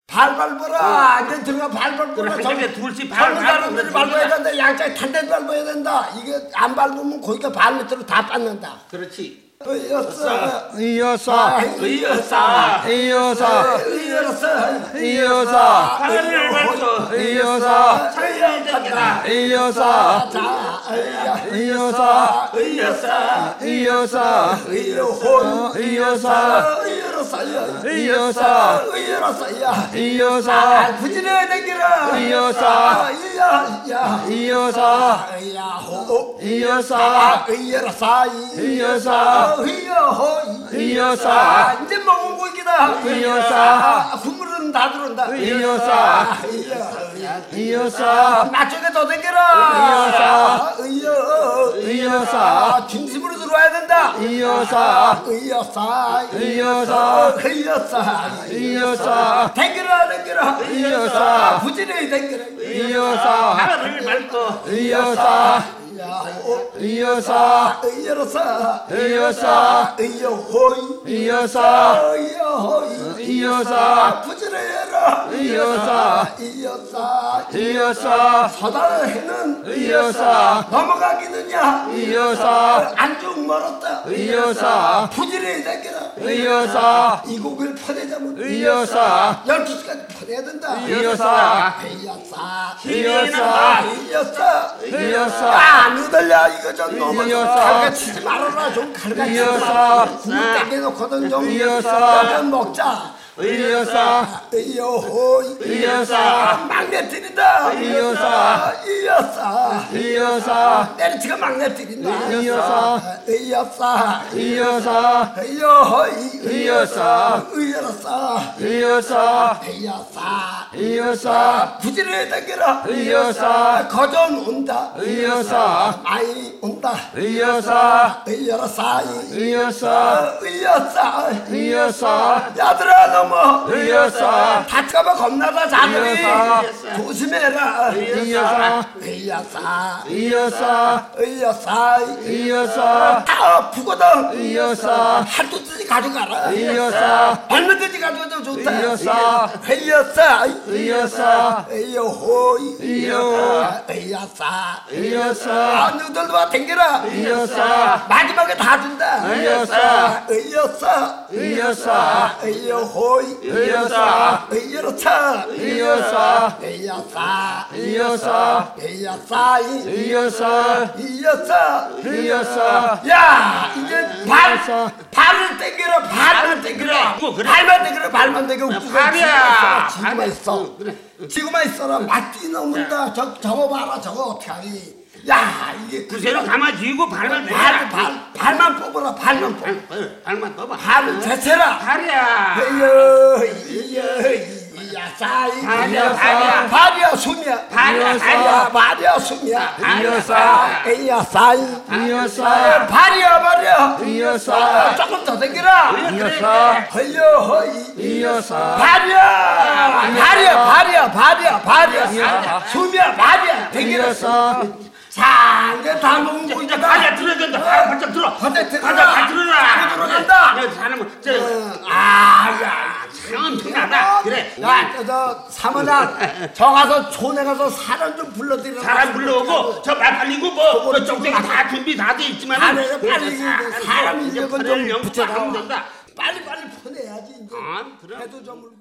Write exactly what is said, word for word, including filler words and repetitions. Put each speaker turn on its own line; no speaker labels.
발 밟아라. 안전 들어가 발 밟아라.
저기 둘씩 발
젊은 사람들이 밟아야 된다. 양쪽에 탄대도 밟아야 된다. 이게 안 밟으면 거기가 발 밑으로 다 빠진다.
그렇지.
의여사
의여사
의여사
의여사
의여사
의여사
발을 밟소
의여사
의여사
의여사
자
의여사
의여사
의여사
의여혼
의여사
의여사야
의여사
의여사야
의여사
부지런히 댕기라
의여사
의여야
의여사
의여호
의여사
의여사이
의여사
의여호
의여사
이제 먹은 고기다
의여사
국물은 다 들어온다
의여사 의여사
나쪽에 더 댕겨라 의여
의여사
중심으로 들어와야 된다
의여사
의여사
의여사
의여사
의여사
댕겨라 댕겨라
의여사
부지런히 댕겨라
의여사
발을 밟고
의여사 의여사
의여사
의여사
의여호이
의여사
의여호이
의여사
부지런히 해라
의여사
의여사
의여사
서다해는
의여사
넘어가기느냐
의여사
안쪽 멀었다
의여사
부지런히 댕겨라
의여사
이 곡을 퍼내자면
의여사
열두 시까지 퍼내야 된다
의여사
의여사
의여사
의여사
의여사
아 누들려 이거 좀 너무
의여사.
갈가치지 말아라 좀 갈가치지
의여사.
말아라 국물 땡겨놓거든 좀
의여사.
좀 먹자
의여사
의여호
의여사
막내 들인다
의여사.
의여사
의여사
내리치가 막내 들인다
의여사.
의여사
의여사
의여호이
의여사
의여사
의여사
의여사
의여사
부지런히 땡겨라
의여사
거전 온다
의여사
많이 온다
의여사
의여사
의여사
의여사
의여사
야들아 넘어
의여사
다칠까봐 겁나다 자들이
의여사.
조심해라
의여사
의여사
의여사
의여사
의여사
다 아프거든
의여사
한두 듯이 가져가라
의여사
얼마 든지 가져가도 좋다
의여사
의여사
의여사
의여호이
의여
의여사
의여사
아 너희들도 와 댕겨라
의여사
마지막에 다 준다
의여사
의여사
의여사
의여호이
의여사
의여사
의여사
의여사
의여사
의여사
의여사
의여사
의여사
야 이제 발
의여사.
발을 땡겨라 발을 땡겨라
그래, 그래.
발만 땡겨라 발만 땡겨
발이야.
지구만 있어 지구만 있어라 맞디 넘는다 저 저거 봐라 저거 어떻게 하니 야 이게
구세로 가만히고 발만
발, 발, 발만 뽑아라 발만 뽑아
발, 발만 떠봐
발을 대체라
발이야
이여 이여 이야사이
발이야, 발이야.
발이야 숨이야
발이야,
발이야 발이야 숨이야
의여사
이야사이
의여사
발이야 발이야
의여사
조금 더 당기라
의여사
허여 허이
의여사
발이야 발이야 발이야 발이야 발이야
의여사.
숨이야 발이야 당기라
의여사
자 이제 다 먹은
이제
거니까
발이야 들어야 된다 발 바짝 들어
바짝 들어라.
바짝 발 들어라
잘 들어간다.
그래 사람은 저
아야
사람 편하다 그래
야, 저, 저 사모장 저 가서 촌에 가서 사람 좀 불러드리라.
사람 불러오고 저 말 팔리고 뭐 쪽쪽이 다 준비 다 돼 있지만
빨리 빨리 사람
이제
인력은
팔을
좀
영수
붙여라.
하면 된다
빨리 빨리 보내야지 이제.
아 그래
해도 좀.